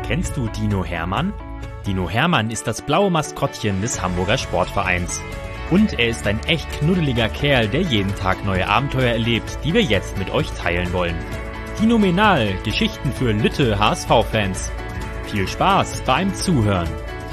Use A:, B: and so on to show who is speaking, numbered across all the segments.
A: Kennst du Dino Hermann? Dino Hermann ist das blaue Maskottchen des Hamburger Sportvereins. Und er ist ein echt knuddeliger Kerl, der jeden Tag neue Abenteuer erlebt, die wir jetzt mit euch teilen wollen. Dinomenal, Geschichten für Lütte HSV-Fans. Viel Spaß beim Zuhören.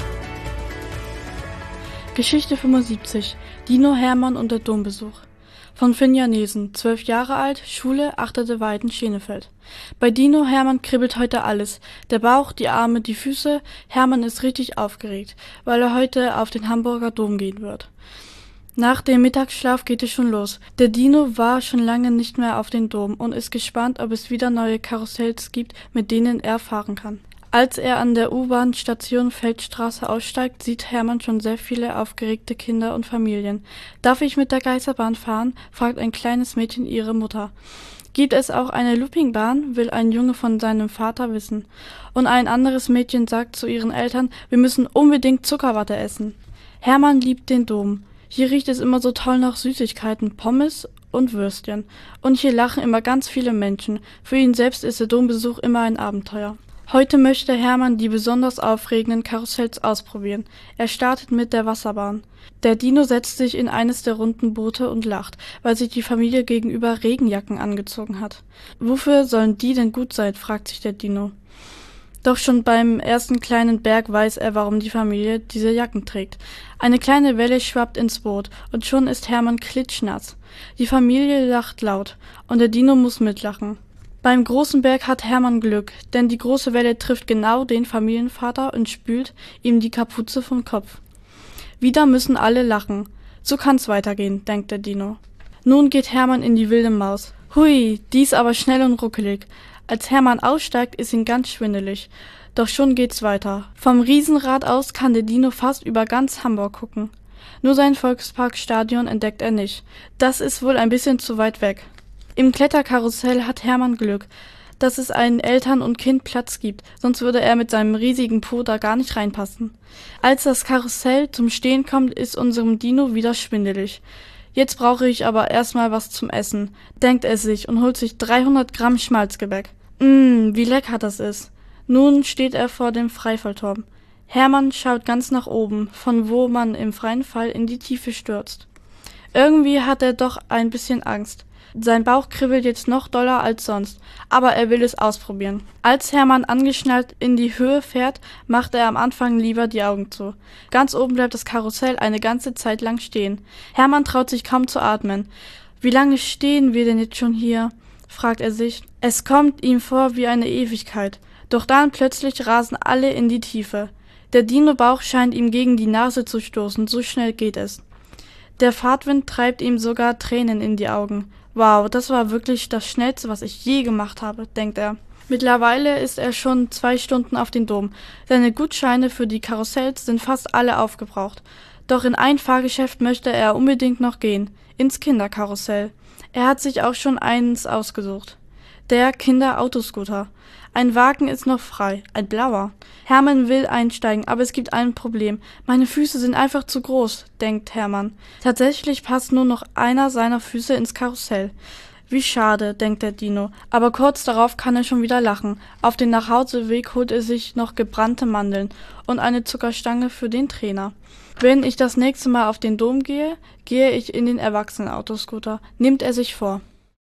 B: Geschichte 75. Dino Hermann und der Dombesuch. Von Finja Nielsen, 12 Jahre alt, Schule, 8. Weiden, Schenefeld. Bei Dino Hermann kribbelt heute alles. Der Bauch, die Arme, die Füße. Hermann ist richtig aufgeregt, weil er heute auf den Hamburger Dom gehen wird. Nach dem Mittagsschlaf geht es schon los. Der Dino war schon lange nicht mehr auf den Dom und ist gespannt, ob es wieder neue Karussells gibt, mit denen er fahren kann. Als er an der U-Bahn-Station Feldstraße aussteigt, sieht Hermann schon sehr viele aufgeregte Kinder und Familien. »Darf ich mit der Geisterbahn fahren?« fragt ein kleines Mädchen ihre Mutter. »Gibt es auch eine Loopingbahn?« will ein Junge von seinem Vater wissen. Und ein anderes Mädchen sagt zu ihren Eltern, wir müssen unbedingt Zuckerwatte essen. Hermann liebt den Dom. Hier riecht es immer so toll nach Süßigkeiten, Pommes und Würstchen. Und hier lachen immer ganz viele Menschen. Für ihn selbst ist der Dombesuch immer ein Abenteuer. Heute möchte Hermann die besonders aufregenden Karussells ausprobieren. Er startet mit der Wasserbahn. Der Dino setzt sich in eines der runden Boote und lacht, weil sich die Familie gegenüber Regenjacken angezogen hat. Wofür sollen die denn gut sein, fragt sich der Dino. Doch schon beim ersten kleinen Berg weiß er, warum die Familie diese Jacken trägt. Eine kleine Welle schwappt ins Boot und schon ist Hermann klitschnass. Die Familie lacht laut und der Dino muss mitlachen. Beim großen Berg hat Hermann Glück, denn die große Welle trifft genau den Familienvater und spült ihm die Kapuze vom Kopf. Wieder müssen alle lachen. So kann's weitergehen, denkt der Dino. Nun geht Hermann in die wilde Maus. Hui, die ist aber schnell und ruckelig. Als Hermann aussteigt, ist ihm ganz schwindelig. Doch schon geht's weiter. Vom Riesenrad aus kann der Dino fast über ganz Hamburg gucken. Nur sein Volksparkstadion entdeckt er nicht. Das ist wohl ein bisschen zu weit weg. Im Kletterkarussell hat Hermann Glück, dass es einen Eltern- und Kind Platz gibt, sonst würde er mit seinem riesigen Po da gar nicht reinpassen. Als das Karussell zum Stehen kommt, ist unserem Dino wieder schwindelig. Jetzt brauche ich aber erstmal was zum Essen, denkt er sich und holt sich 300 Gramm Schmalzgebäck. Wie lecker das ist. Nun steht er vor dem Freifallturm. Hermann schaut ganz nach oben, von wo man im freien Fall in die Tiefe stürzt. Irgendwie hat er doch ein bisschen Angst. Sein Bauch kribbelt jetzt noch doller als sonst, aber er will es ausprobieren. Als Hermann angeschnallt in die Höhe fährt, macht er am Anfang lieber die Augen zu. Ganz oben bleibt das Karussell eine ganze Zeit lang stehen. Hermann traut sich kaum zu atmen. Wie lange stehen wir denn jetzt schon hier? Fragt er sich. Es kommt ihm vor wie eine Ewigkeit. Doch dann plötzlich rasen alle in die Tiefe. Der Dino-Bauch scheint ihm gegen die Nase zu stoßen, so schnell geht es. Der Fahrtwind treibt ihm sogar Tränen in die Augen. Wow, das war wirklich das Schnellste, was ich je gemacht habe, denkt er. Mittlerweile ist er schon 2 Stunden auf dem Dom. Seine Gutscheine für die Karussells sind fast alle aufgebraucht. Doch in ein Fahrgeschäft möchte er unbedingt noch gehen, ins Kinderkarussell. Er hat sich auch schon eins ausgesucht. Der Kinder-Autoscooter. Ein Wagen ist noch frei, ein blauer. Hermann will einsteigen, aber es gibt ein Problem. Meine Füße sind einfach zu groß, denkt Hermann. Tatsächlich passt nur noch einer seiner Füße ins Karussell. Wie schade, denkt der Dino, aber kurz darauf kann er schon wieder lachen. Auf dem Nachhauseweg holt er sich noch gebrannte Mandeln und eine Zuckerstange für den Trainer. Wenn ich das nächste Mal auf den Dom gehe, gehe ich in den Erwachsenen-Autoscooter, nimmt er sich vor.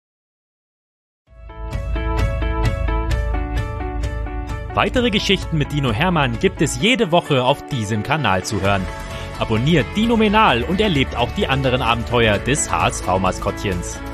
A: Weitere Geschichten mit Dino Hermann gibt es jede Woche auf diesem Kanal zu hören. Abonniert Dinomenal und erlebt auch die anderen Abenteuer des HSV-Maskottchens.